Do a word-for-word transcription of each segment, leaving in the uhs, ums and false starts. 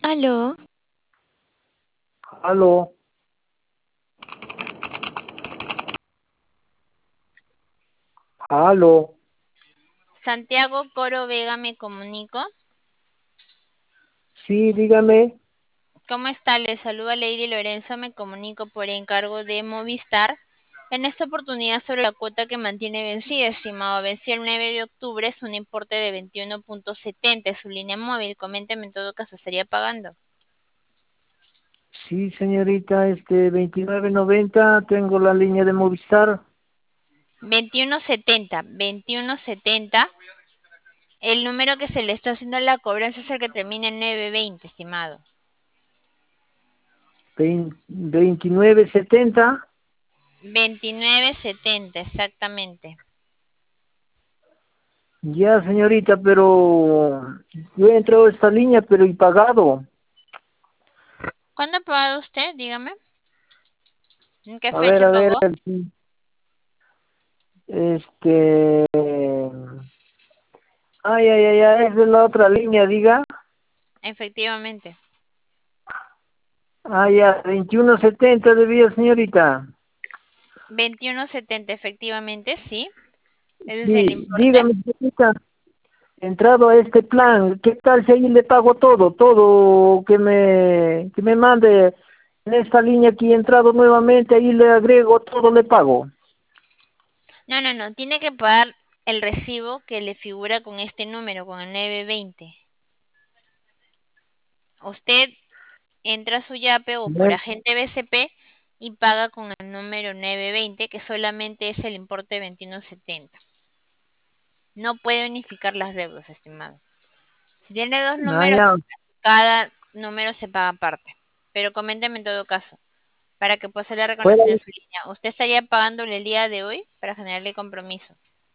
Aló, Aló, aló, Santiago Coro Vega me comunico. sí, dígame. ¿Cómo está? Le saluda Lady Lorenzo, me comunico por encargo de Movistar. En esta oportunidad sobre la cuota que mantiene vencida, estimado, venció el nueve de octubre, es un importe de veintiuno punto setenta, es su línea móvil. Coménteme en todo caso, ¿estaría pagando? Sí, señorita, este veintinueve noventa, tengo la línea de Movistar. veintiuno setenta, veintiuno setenta. El número que se le está haciendo la cobranza es el que termina en nueve veinte, estimado. vein- veintinueve setenta. veintinueve setenta, exactamente. Ya, señorita, pero yo he entrado a esta línea, pero y pagado. ¿Cuándo ha pagado usted? Dígame. ¿En qué A ver, fecha a ver, pagó? este... Ay, ay, ay, ay, es de la otra línea, diga. Efectivamente. Ah, ya, veintiuno setenta debía, señorita. veintiuno setenta, efectivamente, sí. Ese es el Sí, importe. dígame, señorita. Entrado a este plan, ¿qué tal si ahí le pago todo, todo que me, que me mande en esta línea aquí, he entrado nuevamente, ahí le agrego, todo le pago? No, no, no. Tiene que pagar el recibo que le figura con este número, con el nueve veinte. Usted entra a su yape o por Nueve- agente B C P y paga con el número nueve veinte, que solamente es el importe de veintiuno setenta. No puede unificar las deudas, estimado. Si tiene dos Ah, números, ya. cada número se paga aparte. Pero coménteme en todo caso, para que pueda ser la Fuera reconexión de su línea. ¿Usted estaría pagándole el día de hoy para generarle compromiso?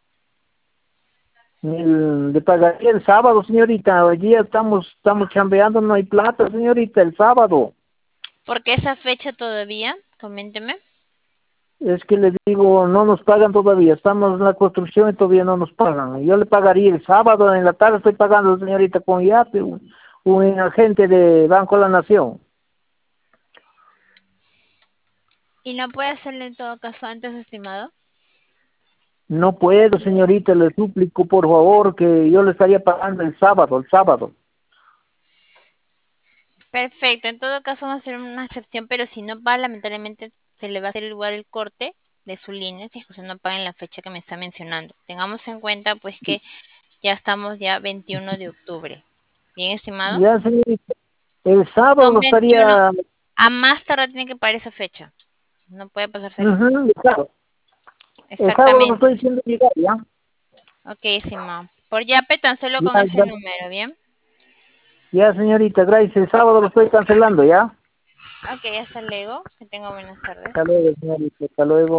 el, le pagaría el sábado, señorita, hoy día estamos, estamos chambeando, no hay plata, señorita, el sábado. ¿Por qué esa fecha todavía? Coménteme. Es que le digo, no nos pagan todavía, estamos en la construcción y todavía no nos pagan. Yo le pagaría el sábado, en la tarde estoy pagando, señorita, con IAPE, un, un agente de Banco de la Nación. ¿Y no puede hacerle en todo caso antes, estimado? No puedo, señorita, le suplico por favor que yo le estaría pagando el sábado, el sábado. Perfecto, en todo caso vamos a hacer una excepción, pero si no paga, lamentablemente se le va a hacer igual el corte de su línea si es que usted no paga en la fecha que me está mencionando. Tengamos en cuenta pues que ya estamos ya veintiuno de octubre. Bien, estimado. Ya, señorita, el sábado Son lo veintiuno. estaría... A más tardar tiene que pagar esa fecha. No puede pasarse el lunes. Ujú, el sábado, el sábado lo Exactamente. estoy diciendo llegar, ¿ya? Ok, estimado. Por Yape tan solo con Ya, ese ya, número, ¿bien? ya, señorita, gracias, el sábado lo estoy cancelando, ¿ya? Ok, hasta luego. Que tenga buenas tardes. Hasta luego, señorita, hasta luego.